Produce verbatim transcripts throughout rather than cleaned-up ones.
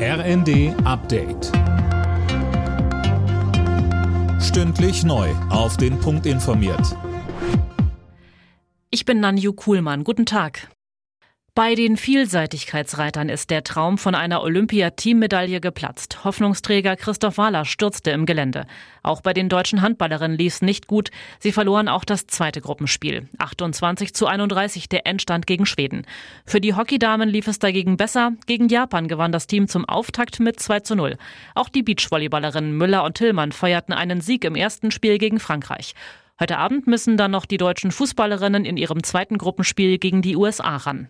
R N D Update. Stündlich neu auf den Punkt informiert. Ich bin Nanju Kuhlmann. Guten Tag. Bei den Vielseitigkeitsreitern ist der Traum von einer Olympia-Teammedaille geplatzt. Hoffnungsträger Christoph Wahler stürzte im Gelände. Auch bei den deutschen Handballerinnen lief es nicht gut. Sie verloren auch das zweite Gruppenspiel. achtundzwanzig zu einunddreißig der Endstand gegen Schweden. Für die Hockeydamen lief es dagegen besser. Gegen Japan gewann das Team zum Auftakt mit zwei zu null. Auch die Beachvolleyballerinnen Müller und Tillmann feierten einen Sieg im ersten Spiel gegen Frankreich. Heute Abend müssen dann noch die deutschen Fußballerinnen in ihrem zweiten Gruppenspiel gegen die U S A ran.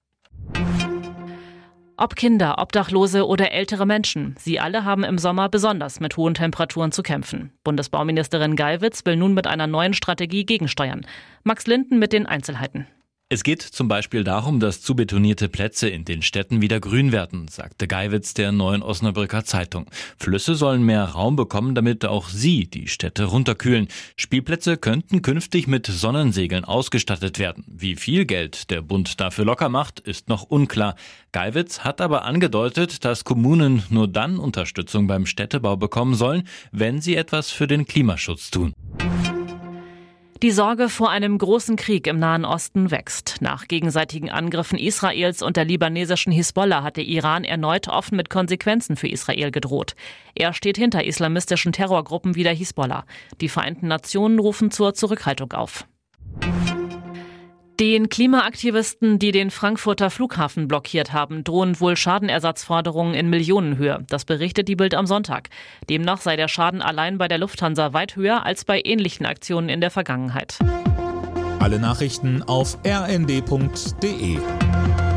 Ob Kinder, Obdachlose oder ältere Menschen, sie alle haben im Sommer besonders mit hohen Temperaturen zu kämpfen. Bundesbauministerin Geiwitz will nun mit einer neuen Strategie gegensteuern. Max Linden mit den Einzelheiten. Es geht zum Beispiel darum, dass zubetonierte Plätze in den Städten wieder grün werden, sagte Geiwitz der Neuen Osnabrücker Zeitung. Flüsse sollen mehr Raum bekommen, damit auch sie die Städte runterkühlen. Spielplätze könnten künftig mit Sonnensegeln ausgestattet werden. Wie viel Geld der Bund dafür locker macht, ist noch unklar. Geiwitz hat aber angedeutet, dass Kommunen nur dann Unterstützung beim Städtebau bekommen sollen, wenn sie etwas für den Klimaschutz tun. Die Sorge vor einem großen Krieg im Nahen Osten wächst. Nach gegenseitigen Angriffen Israels und der libanesischen Hisbollah hat der Iran erneut offen mit Konsequenzen für Israel gedroht. Er steht hinter islamistischen Terrorgruppen wie der Hisbollah. Die Vereinten Nationen rufen zur Zurückhaltung auf. Den Klimaaktivisten, die den Frankfurter Flughafen blockiert haben, drohen wohl Schadenersatzforderungen in Millionenhöhe. Das berichtet die Bild am Sonntag. Demnach sei der Schaden allein bei der Lufthansa weit höher als bei ähnlichen Aktionen in der Vergangenheit. Alle Nachrichten auf r n d punkt d e.